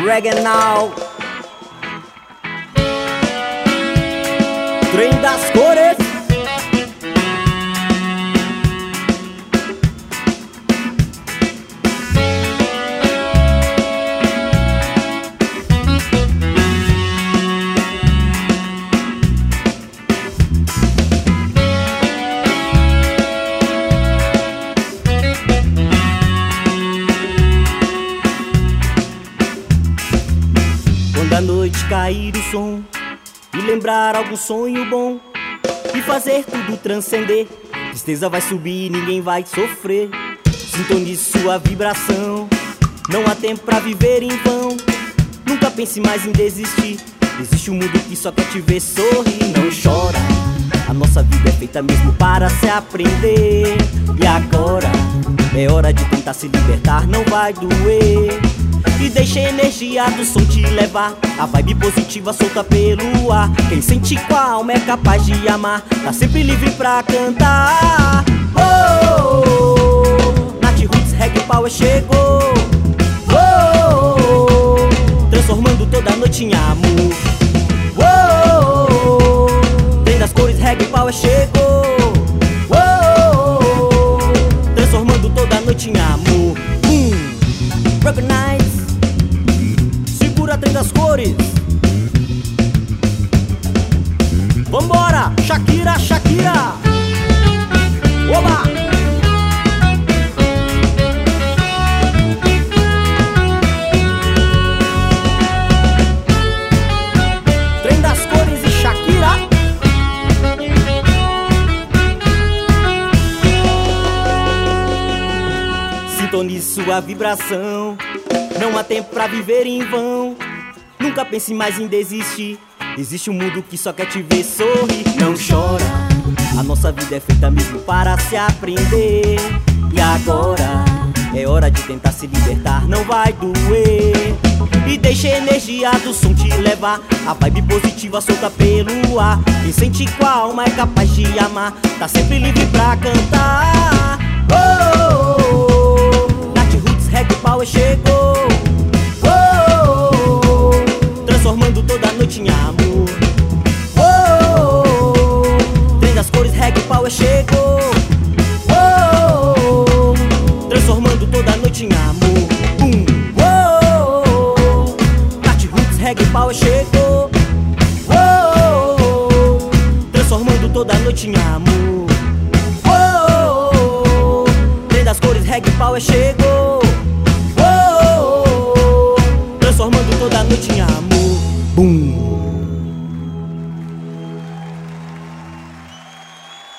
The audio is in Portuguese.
Reggae Now, Trem das Cores. Quando a noite cair o som e lembrar algum sonho bom e fazer tudo transcender, tristeza vai subir, ninguém vai sofrer. Sintonize sua vibração, não há tempo pra viver em vão. Nunca pense mais em desistir, existe um mundo que só quer te ver sorrir. Não chora, a nossa vida é feita mesmo para se aprender. E agora é hora de tentar se libertar, não vai doer. E deixa a energia do som te levar, a vibe positiva solta pelo ar. Quem sente com a alma é capaz de amar, tá sempre livre pra cantar. Oh, oh, oh. Nath Roots Reggae Power chegou. Oh, oh, oh. Transformando toda noite em amor. Oh, oh, oh. Trem das Cores Reggae Power chegou. Oh, oh, oh. Transformando toda noite em amor. Recognize, segura Trem das Cores. Vambora, Shakira, Shakira. Oba! Trem das Cores e Shakira. Sintonize sua vibração, não há tempo pra viver em vão. Nunca pense mais em desistir, existe um mundo que só quer te ver sorrir. Não chora, a nossa vida é feita mesmo para se aprender. E agora é hora de tentar se libertar, não vai doer. E deixa a energia do som te levar, a vibe positiva solta pelo ar. Quem sente com a alma é capaz de amar, tá sempre livre pra cantar. Oh, oh, oh. Nath Roots Reggae Power chegou. Oh, oh, oh. Transformando toda noite em amor. Oh, oh, oh. Trem das Cores Reggae Power chegou. Oh, oh, oh. Transformando toda noite em amor. Oh, oh, oh. Nath Roots Reggae Power chegou. Oh, oh, oh. Transformando toda noite em amor. Oh, oh, oh. Trem das Cores Reggae Power chegou. Oh, oh, oh. Transformando toda noite em amor. Boom.